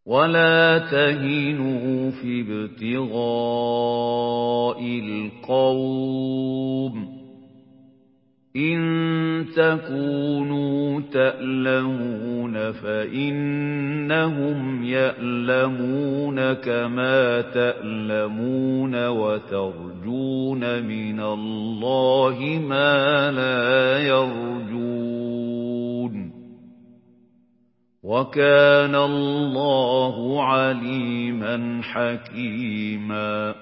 وَلَا تَهِنُوا فِي ابْتِغَاءِ الْقَوْمِ ۖ إِن تَكُونُوا تَأْلَمُونَ فَإِنَّهُمْ يَأْلَمُونَ كَمَا تَأْلَمُونَ وَتَرْجُونَ مِنَ اللَّهِ مَا لَا يَرْجُونَ ۗ وَكَانَ اللَّهُ عَلِيمًا حَكِيمًا.